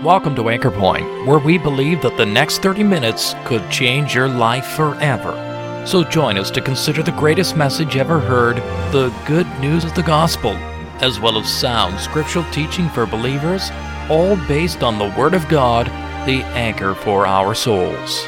Welcome to Anchor Point, where we believe that the next 30 minutes could change your life forever. So join us to consider the greatest message ever heard, the good news of the gospel, as well as sound scriptural teaching for believers, all based on the Word of God, the anchor for our souls.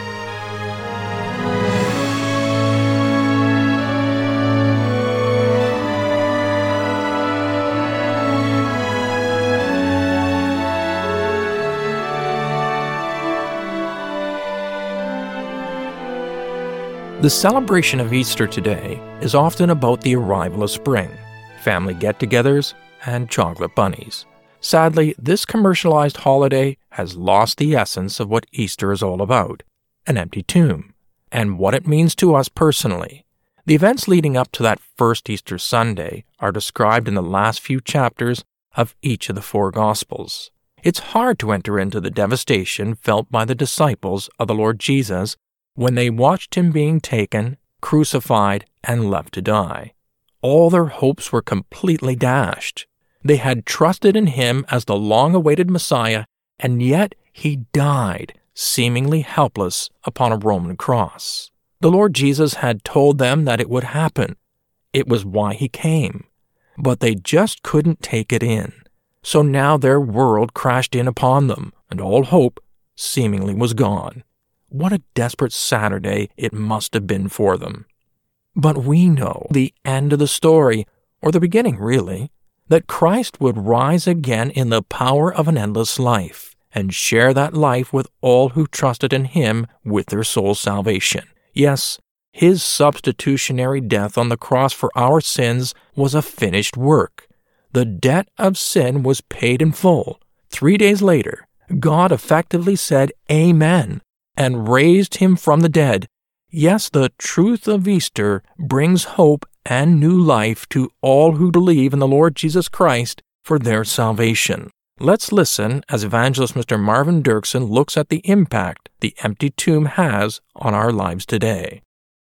The celebration of Easter today is often about the arrival of spring, family get-togethers, and chocolate bunnies. Sadly, this commercialized holiday has lost the essence of what Easter is all about, an empty tomb, and what it means to us personally. The events leading up to that first Easter Sunday are described in the last few chapters of each of the four Gospels. It's hard to enter into the devastation felt by the disciples of the Lord Jesus when they watched him being taken, crucified, and left to die. All their hopes were completely dashed. They had trusted in him as the long-awaited Messiah, and yet he died, seemingly helpless, upon a Roman cross. The Lord Jesus had told them that it would happen. It was why he came. But they just couldn't take it in. So now their world crashed in upon them, and all hope seemingly was gone. What a desperate Saturday it must have been for them. But we know the end of the story, or the beginning really, that Christ would rise again in the power of an endless life, and share that life with all who trusted in him with their soul's salvation. Yes, his substitutionary death on the cross for our sins was a finished work. The debt of sin was paid in full. 3 days later, God effectively said Amen, and raised him from the dead. Yes, the truth of Easter brings hope and new life to all who believe in the Lord Jesus Christ for their salvation. Let's listen as evangelist Mr. Marvin Dirksen looks at the impact the empty tomb has on our lives today.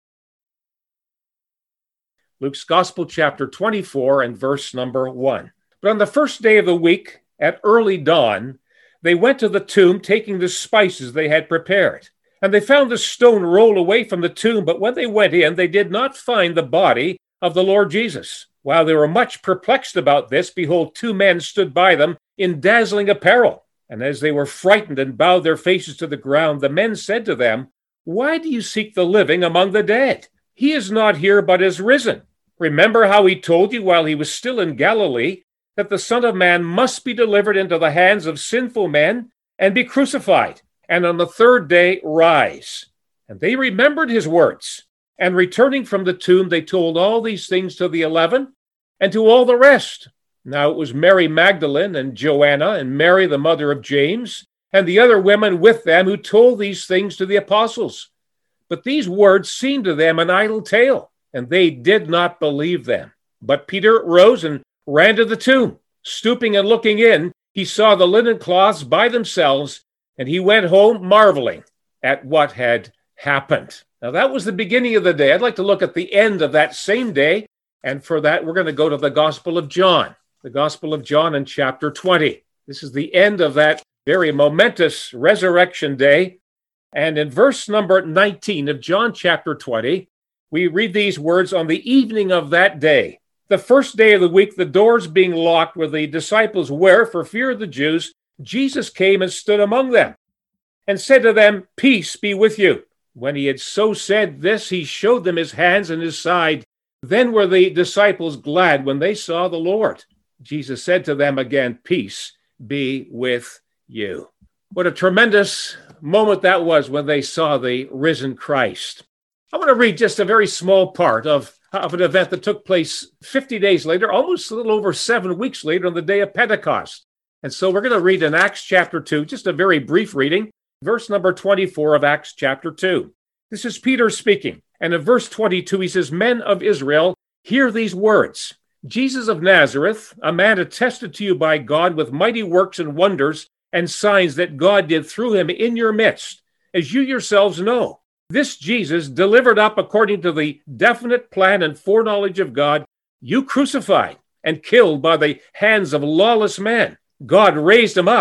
Luke's Gospel, chapter 24, and verse number 1. But on the first day of the week, at early dawn, they went to the tomb, taking the spices they had prepared. And they found the stone rolled away from the tomb, but when they went in, they did not find the body of the Lord Jesus. While they were much perplexed about this, behold, 2 men stood by them in dazzling apparel. And as they were frightened and bowed their faces to the ground, the men said to them, "Why do you seek the living among the dead? He is not here, but is risen. Remember how he told you while he was still in Galilee, that the Son of Man must be delivered into the hands of sinful men and be crucified, and on the 3rd day rise." And they remembered his words. And returning from the tomb, they told all these things to the 11 and to all the rest. Now it was Mary Magdalene and Joanna and Mary, the mother of James, and the other women with them who told these things to the apostles. But these words seemed to them an idle tale, and they did not believe them. But Peter rose and ran to the tomb. Stooping and looking in, he saw the linen cloths by themselves, and he went home marveling at what had happened. Now that was the beginning of the day. I'd like to look at the end of that same day, and for that we're going to go to the Gospel of John. The Gospel of John in chapter 20. This is the end of that very momentous resurrection day. And in verse number 19 of John chapter 20, we read these words, "On the evening of that day, the first day of the week, the doors being locked where the disciples were for fear of the Jews, Jesus came and stood among them and said to them, 'Peace be with you.' When he had so said this, he showed them his hands and his side. Then were the disciples glad when they saw the Lord. Jesus said to them again, 'Peace be with you.'" What a tremendous moment that was when they saw the risen Christ. I want to read just a very small part of an event that took place 50 days later, almost a little over 7 weeks later on the day of Pentecost. And so we're going to read in Acts chapter 2, just a very brief reading, verse number 24 of Acts chapter 2. This is Peter speaking. And in verse 22, he says, "Men of Israel, hear these words. Jesus of Nazareth, a man attested to you by God with mighty works and wonders and signs that God did through him in your midst, as you yourselves know. This Jesus, delivered up according to the definite plan and foreknowledge of God, you crucified and killed by the hands of lawless men. God raised him up,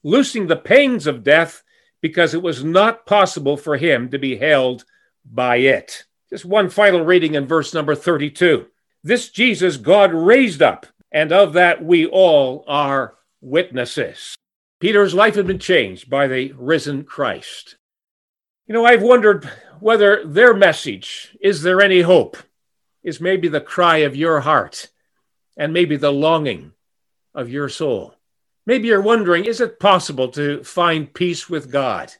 loosing the pangs of death because it was not possible for him to be held by it. Just one final reading in verse number 32. This Jesus God raised up, and of that we all are witnesses. Peter's life had been changed by the risen Christ. I've wondered whether their message, "Is there any hope?" is maybe the cry of your heart and maybe the longing of your soul. Maybe you're wondering, is it possible to find peace with God?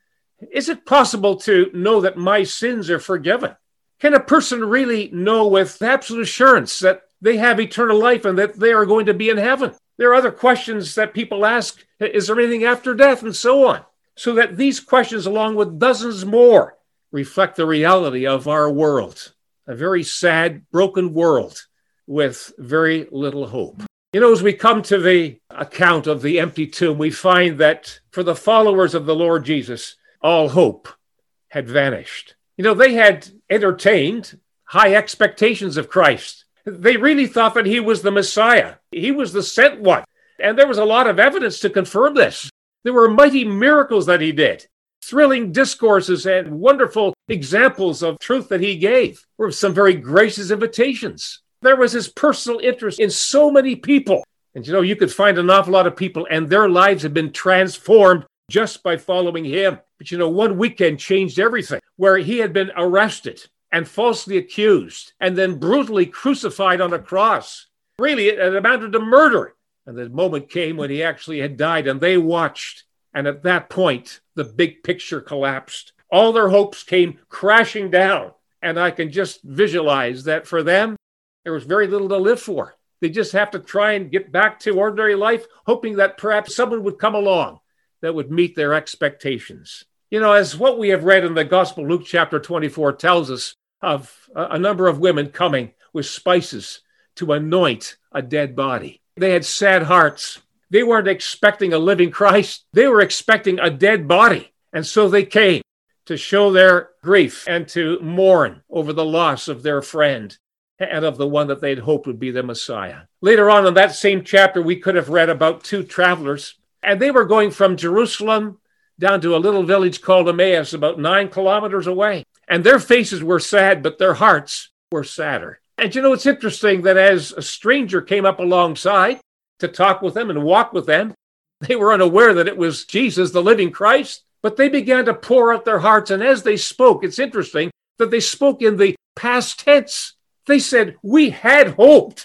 Is it possible to know that my sins are forgiven? Can a person really know with absolute assurance that they have eternal life and that they are going to be in heaven? There are other questions that people ask. Is there anything after death? And so on. So that these questions, along with dozens more, reflect the reality of our world. A very sad, broken world with very little hope. As we come to the account of the empty tomb, we find that for the followers of the Lord Jesus, all hope had vanished. They had entertained high expectations of Christ. They really thought that he was the Messiah. He was the sent one. And there was a lot of evidence to confirm this. There were mighty miracles that he did, thrilling discourses and wonderful examples of truth that he gave. There were some very gracious invitations. There was his personal interest in so many people. And you could find an awful lot of people and their lives have been transformed just by following him. But one weekend changed everything, where he had been arrested and falsely accused and then brutally crucified on a cross. Really, it amounted to murder. And the moment came when he actually had died, and they watched. And at that point, the big picture collapsed. All their hopes came crashing down. And I can just visualize that for them, there was very little to live for. They just have to try and get back to ordinary life, hoping that perhaps someone would come along that would meet their expectations. As what we have read in the Gospel, Luke chapter 24 tells us of a number of women coming with spices to anoint a dead body. They had sad hearts. They weren't expecting a living Christ. They were expecting a dead body. And so they came to show their grief and to mourn over the loss of their friend and of the one that they'd hoped would be the Messiah. Later on in that same chapter, we could have read about two travelers, and they were going from Jerusalem down to a little village called Emmaus, about 9 kilometers away. And their faces were sad, but their hearts were sadder. And it's interesting that as a stranger came up alongside to talk with them and walk with them, they were unaware that it was Jesus, the living Christ, but they began to pour out their hearts. And as they spoke, it's interesting that they spoke in the past tense. They said, we had hoped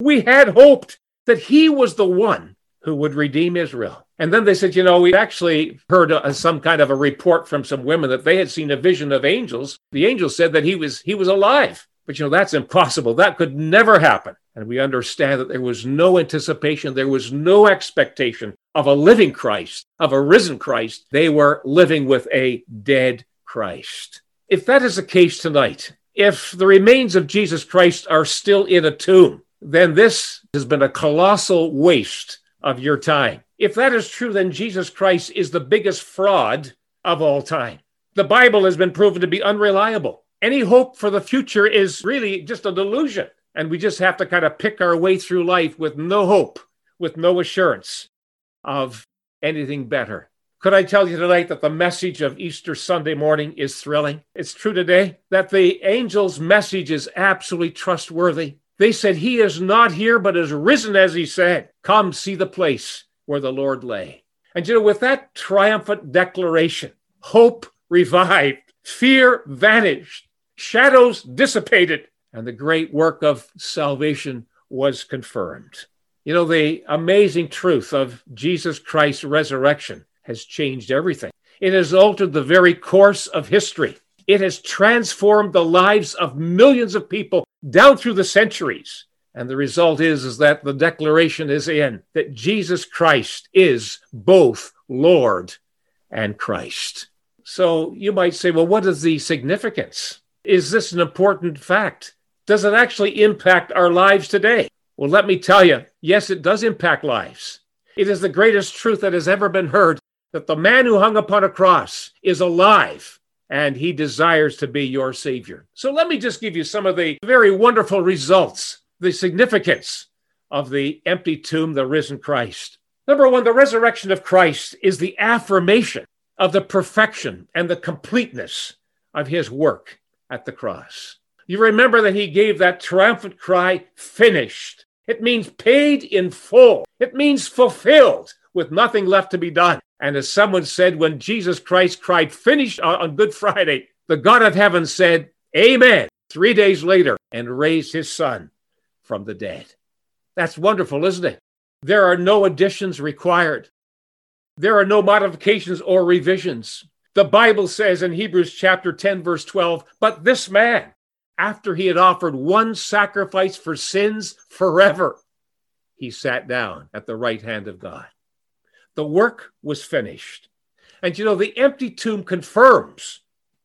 that he was the one who would redeem Israel. And then they said, we actually heard some kind of a report from some women that they had seen a vision of angels. The angel said that he was alive. But that's impossible. That could never happen. And we understand that there was no anticipation. There was no expectation of a living Christ, of a risen Christ. They were living with a dead Christ. If that is the case tonight, if the remains of Jesus Christ are still in a tomb, then this has been a colossal waste of your time. If that is true, then Jesus Christ is the biggest fraud of all time. The Bible has been proven to be unreliable. Any hope for the future is really just a delusion. And we just have to kind of pick our way through life with no hope, with no assurance of anything better. Could I tell you tonight that the message of Easter Sunday morning is thrilling? It's true today that the angel's message is absolutely trustworthy. They said, he is not here, but is risen as he said. Come see the place where the Lord lay. And with that triumphant declaration, hope revived, fear vanished, shadows dissipated, and the great work of salvation was confirmed. The amazing truth of Jesus Christ's resurrection has changed everything. It has altered the very course of history. It has transformed the lives of millions of people down through the centuries. And the result is that the declaration is in that Jesus Christ is both Lord and Christ. So you might say, well, what is the significance? Is this an important fact? Does it actually impact our lives today? Well, let me tell you, yes, it does impact lives. It is the greatest truth that has ever been heard, that the man who hung upon a cross is alive, and he desires to be your Savior. So let me just give you some of the very wonderful results, the significance of the empty tomb, the risen Christ. Number one, the resurrection of Christ is the affirmation of the perfection and the completeness of his work at the cross. You remember that he gave that triumphant cry, finished. It means paid in full. It means fulfilled with nothing left to be done. And as someone said, when Jesus Christ cried, finished on Good Friday, the God of heaven said, amen, 3 days later, and raised his son from the dead. That's wonderful, isn't it? There are no additions required. There are no modifications or revisions. The Bible says in Hebrews chapter 10, verse 12, but this man, after he had offered one sacrifice for sins forever, he sat down at the right hand of God. The work was finished. And you know, the empty tomb confirms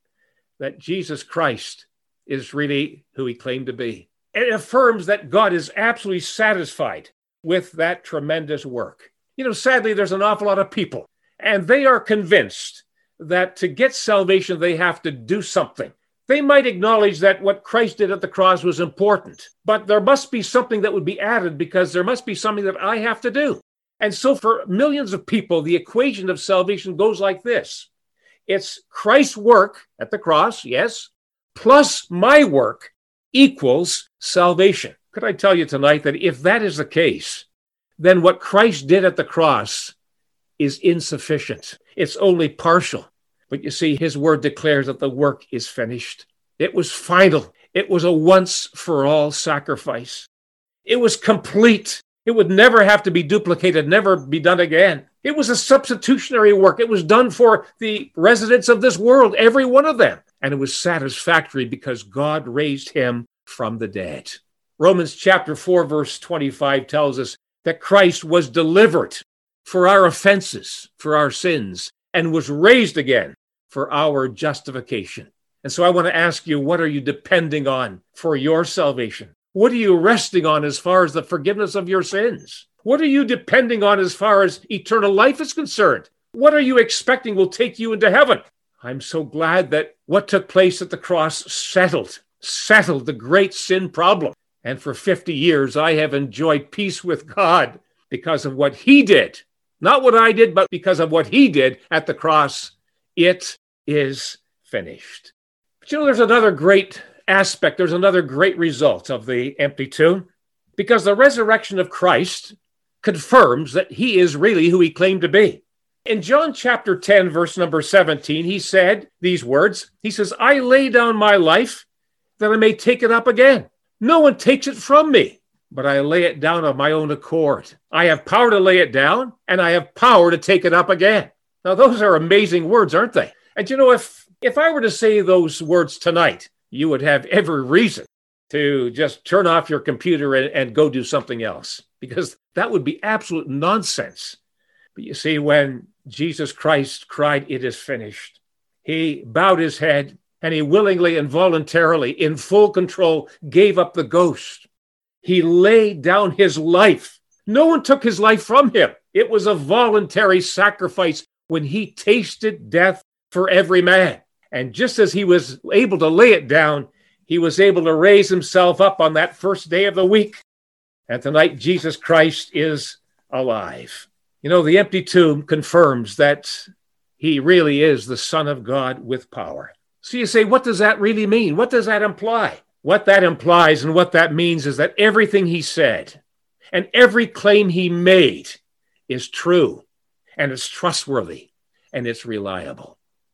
that Jesus Christ is really who he claimed to be. It affirms that God is absolutely satisfied with that tremendous work. You know, sadly, there's an awful lot of people, and they are convinced that to get salvation, they have to do something. They might acknowledge that what Christ did at the cross was important, but there must be something that would be added because there must be something that I have to do. And so for millions of people, the equation of salvation goes like this. It's Christ's work at the cross, yes, plus my work equals salvation. Could I tell you tonight that if that is the case, then what Christ did at the cross is insufficient. It's only partial. But you see, his word declares that the work is finished. It was final. It was a once-for-all sacrifice. It was complete. It would never have to be duplicated, never be done again. It was a substitutionary work. It was done for the residents of this world, every one of them. And it was satisfactory because God raised him from the dead. Romans chapter 4, verse 25 tells us that Christ was delivered for our offenses, for our sins, and was raised again for our justification. And so I want to ask you, what are you depending on for your salvation? What are you resting on as far as the forgiveness of your sins? What are you depending on as far as eternal life is concerned? What are you expecting will take you into heaven? I'm so glad that what took place at the cross settled the great sin problem. And for 50 years, I have enjoyed peace with God because of what he did. Not what I did, but because of what he did at the cross. It is finished. But you know, there's another great aspect. There's another great result of the empty tomb, because the resurrection of Christ confirms that he is really who he claimed to be. In John chapter 10, verse number 17, he said these words. He says, I lay down my life that I may take it up again. No one takes it from me, but I lay it down of my own accord. I have power to lay it down, and I have power to take it up again. Now, those are amazing words, aren't they? And you know, if I were to say those words tonight, you would have every reason to just turn off your computer and go do something else, because that would be absolute nonsense. But you see, when Jesus Christ cried, it is finished, he bowed his head, and he willingly and voluntarily, in full control, gave up the ghost. He laid down his life. No one took his life from him. It was a voluntary sacrifice when he tasted death for every man. And just as he was able to lay it down, he was able to raise himself up on that first day of the week. And tonight, Jesus Christ is alive. You know, the empty tomb confirms that he really is the Son of God with power. So you say, what does that really mean? What does that imply? What that implies and what that means is that everything he said and every claim he made is true, and it's trustworthy, and it's reliable.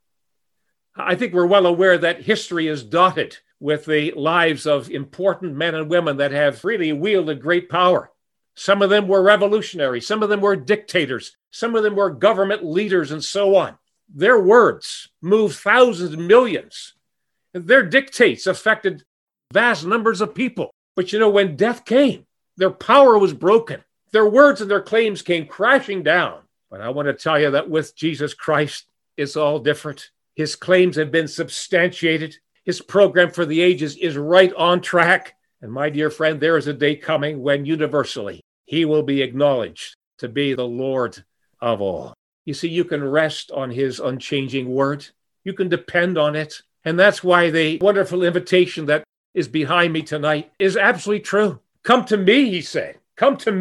I think we're well aware that history is dotted with the lives of important men and women that have really wielded great power. Some of them were revolutionaries. Some of them were dictators. Some of them were government leaders and so on. Their words moved thousands and millions. Their dictates affected vast numbers of people. But you know, when death came, their power was broken. Their words and their claims came crashing down. But I want to tell you that with Jesus Christ, it's all different. His claims have been substantiated. His program for the ages is right on track. And my dear friend, there is a day coming when universally he will be acknowledged to be the Lord of all. You see, you can rest on his unchanging word. You can depend on it. And that's why the wonderful invitation that is behind me tonight is absolutely true. Come to me, he said. Come to me,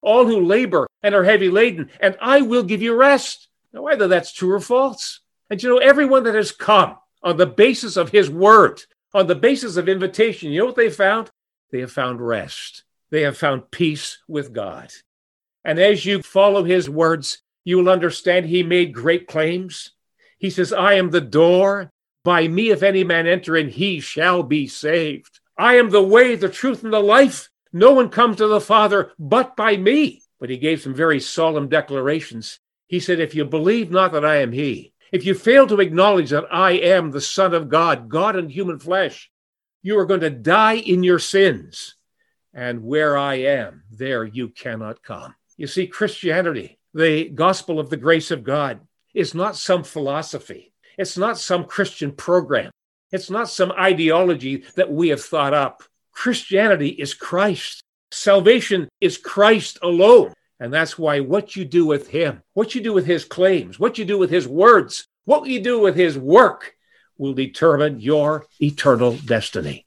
all who labor and are heavy laden, and I will give you rest. Now, either that's true or false. And everyone that has come on the basis of his word, on the basis of invitation, you know what they found? They have found rest. They have found peace with God. And as you follow his words, you will understand he made great claims. He says, I am the door. By me, if any man enter in, he shall be saved. I am the way, the truth, and the life. No one comes to the Father but by me. But he gave some very solemn declarations. He said, if you believe not that I am he, if you fail to acknowledge that I am the Son of God, God in human flesh, you are going to die in your sins. And where I am, there you cannot come. You see, Christianity, the gospel of the grace of God, is not some philosophy. It's not some Christian program. It's not some ideology that we have thought up. Christianity is Christ. Salvation is Christ alone. And that's why what you do with him, what you do with his claims, what you do with his words, what you do with his work will determine your eternal destiny.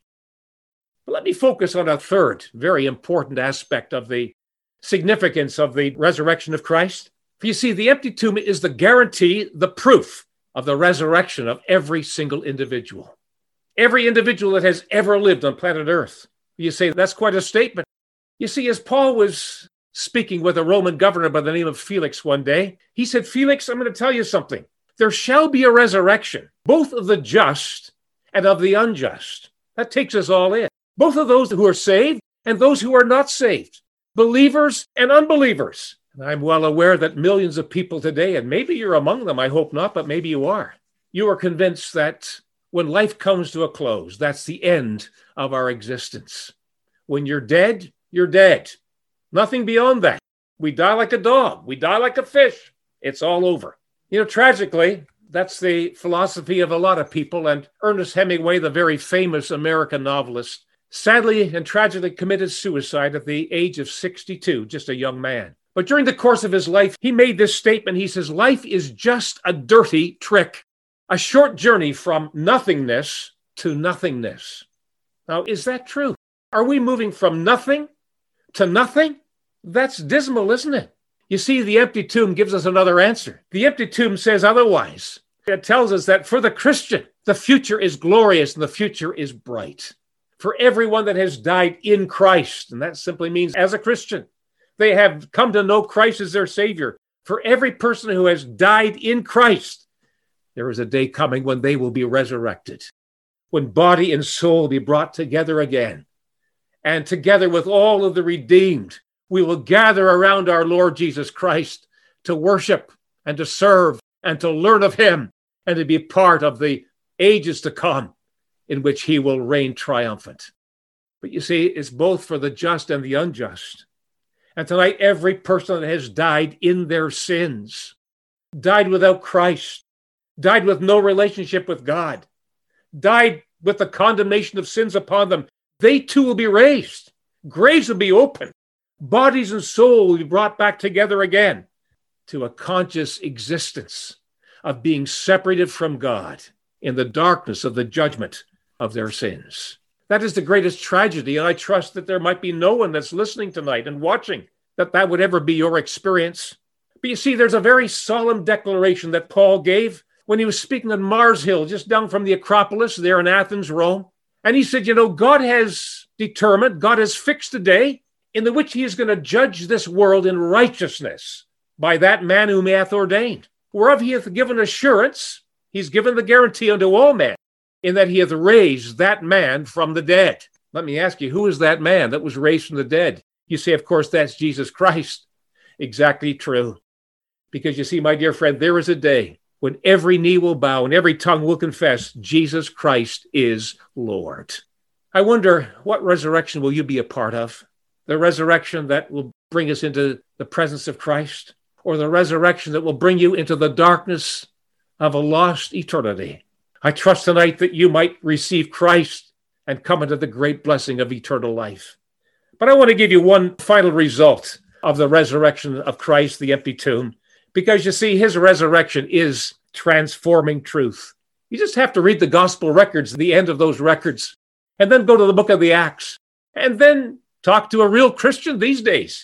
But let me focus on a third very important aspect of the significance of the resurrection of Christ. For you see, the empty tomb is the guarantee, the proof of the resurrection of every single individual. Every individual that has ever lived on planet Earth. You say, that's quite a statement. You see, as Paul was speaking with a Roman governor by the name of Felix one day, he said, Felix, I'm going to tell you something. There shall be a resurrection, both of the just and of the unjust. That takes us all in. Both of those who are saved and those who are not saved. Believers and unbelievers. And I'm well aware that millions of people today, and maybe you're among them, I hope not, but maybe you are convinced that when life comes to a close, that's the end of our existence. When you're dead, you're dead. Nothing beyond that. We die like a dog. We die like a fish. It's all over. Tragically, that's the philosophy of a lot of people. And Ernest Hemingway, the very famous American novelist, sadly and tragically committed suicide at the age of 62, just a young man. But during the course of his life, he made this statement. He says, life is just a dirty trick, a short journey from nothingness to nothingness. Now, is that true? Are we moving from nothing to nothing? That's dismal, isn't it? You see, the empty tomb gives us another answer. The empty tomb says otherwise. It tells us that for the Christian, the future is glorious and the future is bright. For everyone that has died in Christ, and that simply means as a Christian, they have come to know Christ as their Savior. For every person who has died in Christ, there is a day coming when they will be resurrected, when body and soul will be brought together again. And together with all of the redeemed, we will gather around our Lord Jesus Christ to worship and to serve and to learn of him and to be part of the ages to come in which he will reign triumphant. But you see, it's both for the just and the unjust. And tonight, every person that has died in their sins, died without Christ, died with no relationship with God, died with the condemnation of sins upon them, they too will be raised. Graves will be opened. Bodies and soul will be brought back together again to a conscious existence of being separated from God in the darkness of the judgment of their sins. That is the greatest tragedy, and I trust that there might be no one that's listening tonight and watching that would ever be your experience. But you see, there's a very solemn declaration that Paul gave when he was speaking on Mars Hill, just down from the Acropolis there in Athens, Rome. And he said, God has determined, God has fixed a day in the which he is going to judge this world in righteousness by that man whom he hath ordained, whereof he hath given assurance, he's given the guarantee unto all men, in that he hath raised that man from the dead. Let me ask you, who is that man that was raised from the dead? You say, of course, that's Jesus Christ. Exactly true. Because you see, my dear friend, there is a day when every knee will bow and every tongue will confess Jesus Christ is Lord. I wonder, what resurrection will you be a part of? The resurrection that will bring us into the presence of Christ, or the resurrection that will bring you into the darkness of a lost eternity? I trust tonight that you might receive Christ and come into the great blessing of eternal life. But I want to give you one final result of the resurrection of Christ, the empty tomb, because you see, his resurrection is transforming truth. You just have to read the gospel records, the end of those records, and then go to the book of the Acts, and then talk to a real Christian these days,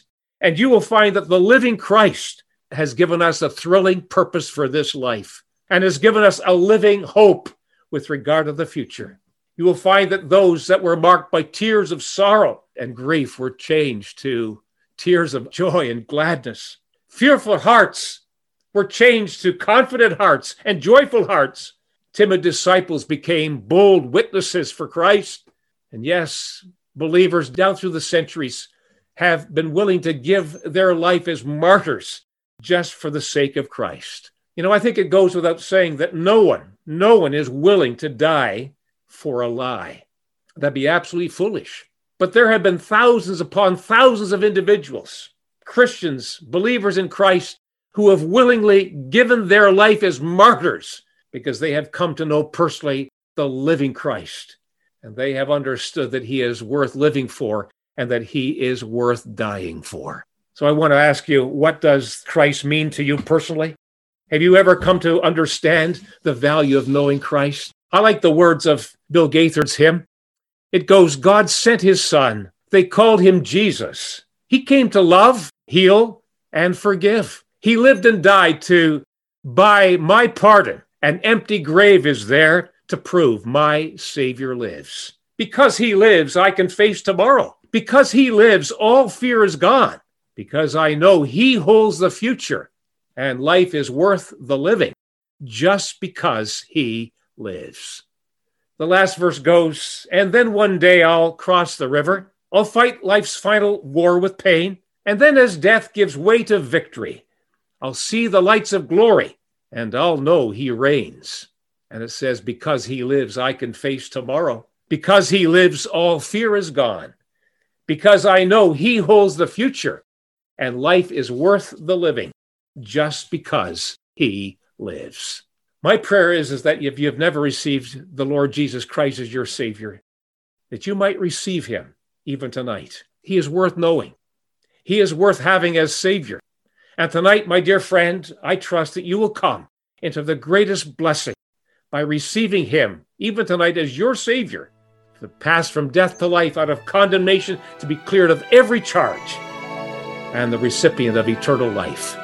And you will find that the living Christ has given us a thrilling purpose for this life and has given us a living hope with regard to the future. You will find that those that were marked by tears of sorrow and grief were changed to tears of joy and gladness. Fearful hearts were changed to confident hearts and joyful hearts. Timid disciples became bold witnesses for Christ. And yes, believers down through the centuries have been willing to give their life as martyrs just for the sake of Christ. You know, I think it goes without saying that no one is willing to die for a lie. That'd be absolutely foolish. But there have been thousands upon thousands of individuals, Christians, believers in Christ, who have willingly given their life as martyrs because they have come to know personally the living Christ. And they have understood that he is worth living for and that he is worth dying for. So I want to ask you, what does Christ mean to you personally? Have you ever come to understand the value of knowing Christ? I like the words of Bill Gaithard's hymn. It goes, God sent his son. They called him Jesus. He came to love, heal, and forgive. He lived and died to buy my pardon. An empty grave is there to prove my Savior lives. Because he lives, I can face tomorrow. Because he lives, all fear is gone. Because I know he holds the future and life is worth the living just because he lives. The last verse goes, and then one day I'll cross the river. I'll fight life's final war with pain. And then as death gives way to victory, I'll see the lights of glory and I'll know he reigns. And it says, because he lives, I can face tomorrow. Because he lives, all fear is gone. Because I know he holds the future and life is worth the living just because he lives. My prayer is that if you've never received the Lord Jesus Christ as your Savior, that you might receive him even tonight. He is worth knowing. He is worth having as Savior. And tonight, my dear friend, I trust that you will come into the greatest blessing by receiving him even tonight as your Savior, to pass from death to life, out of condemnation, to be cleared of every charge, and the recipient of eternal life.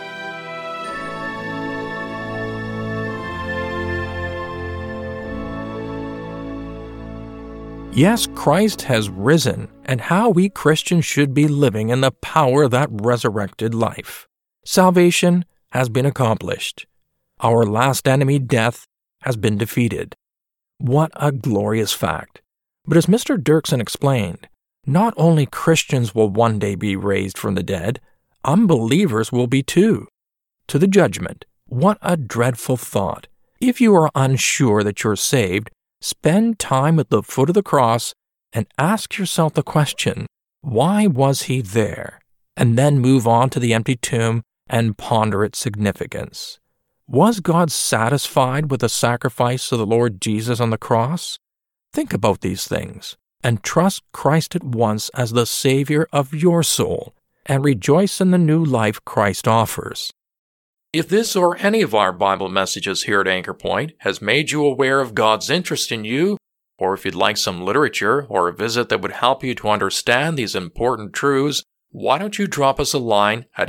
Yes, Christ has risen, and how we Christians should be living in the power of that resurrected life. Salvation has been accomplished. Our last enemy, death, has been defeated. What a glorious fact. But as Mr. Dirksen explained, not only Christians will one day be raised from the dead, unbelievers will be too. To the judgment. What a dreadful thought. If you are unsure that you're saved, spend time at the foot of the cross and ask yourself the question, why was he there? And then move on to the empty tomb and ponder its significance. Was God satisfied with the sacrifice of the Lord Jesus on the cross? Think about these things and trust Christ at once as the Savior of your soul and rejoice in the new life Christ offers. If this or any of our Bible messages here at Anchor Point has made you aware of God's interest in you, or if you'd like some literature or a visit that would help you to understand these important truths, why don't you drop us a line at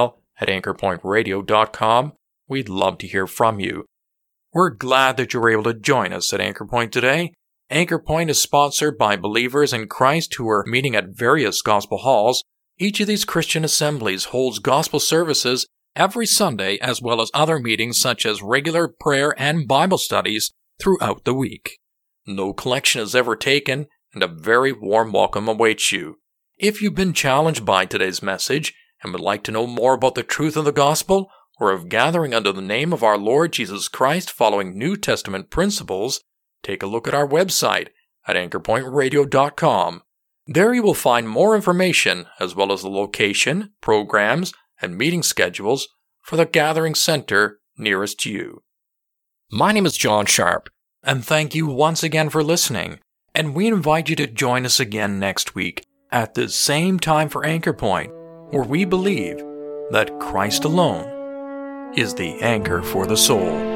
email@anchorpointradio.com. We'd love to hear from you. We're glad that you were able to join us at Anchor Point today. Anchor Point is sponsored by believers in Christ who are meeting at various gospel halls. Each of these Christian assemblies holds gospel services every Sunday, as well as other meetings such as regular prayer and Bible studies throughout the week. No collection is ever taken, and a very warm welcome awaits you. If you've been challenged by today's message and would like to know more about the truth of the gospel, or of gathering under the name of our Lord Jesus Christ following New Testament principles, take a look at our website at anchorpointradio.com. There you will find more information, as well as the location, programs, and meeting schedules for the gathering center nearest to you. My name is John Sharp, and thank you once again for listening, and we invite you to join us again next week at the same time for Anchor Point, where we believe that Christ alone is the anchor for the soul.